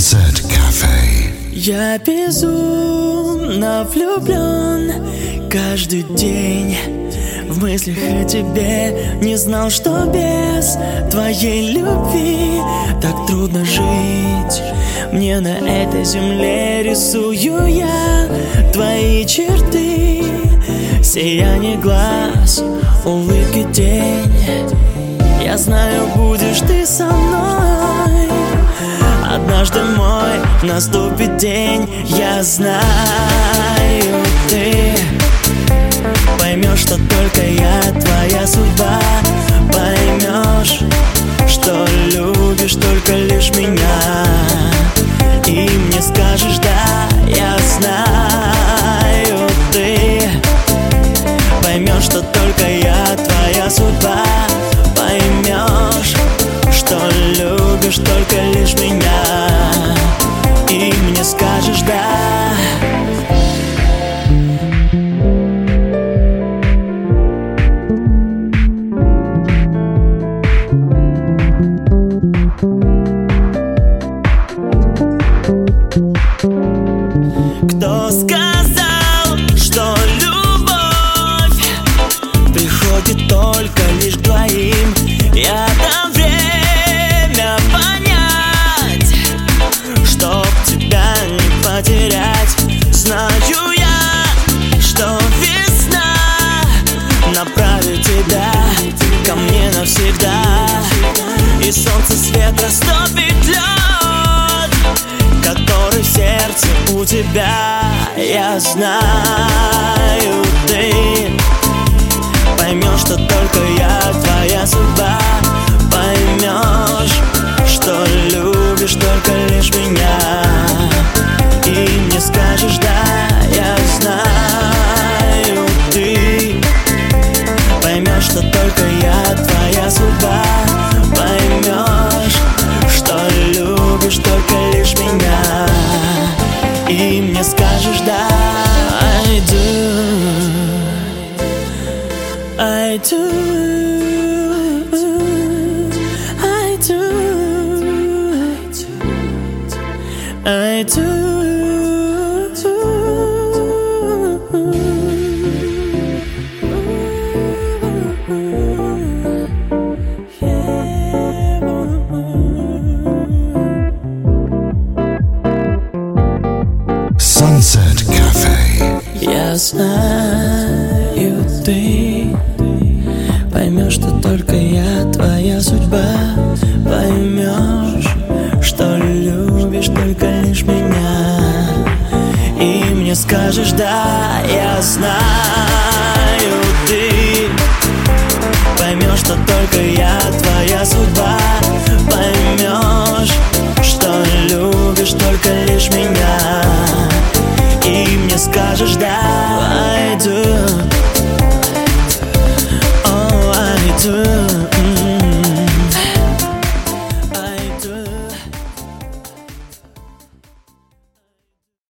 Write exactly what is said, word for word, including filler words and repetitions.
Sunset Cafe. Я безумно влюблен каждый день. В мыслях о тебе не знал, что без твоей любви так трудно жить. Мне на этой земле рисую я твои черты, сияние глаз, улыбки день. Я знаю, будешь ты со мной. Однажды мой наступит день. Я знаю, ты поймешь, что только я твоя судьба. Поймешь, что любишь только лишь меня. И мне скажешь да, я знаю, ты поймешь, что только я твоя судьба. Поймешь, что любишь только лишь меня. И мне скажешь да. Кто сказал, что любовь приходит только лишь к двоим? Я дам время понять, чтоб тебя не потерять. Знаю я, что весна направит тебя ко мне навсегда. И солнце свет растопит лед, который в сердце у тебя. Я знаю, ты поймешь, что только я твоя судьба. Поймешь, что любишь только лишь меня. И мне скажешь да, я знаю, ты поймешь, что только я твоя судьба. Поймешь, что любишь только лишь меня. И мне скажешь да. I do, I do, I do, I do. Sunset Cafe. Я знаю, ты поймешь, что только я твоя судьба. Поймешь, что любишь только лишь меня. И мне скажешь да, я знаю, ты поймешь, что только я твоя судьба.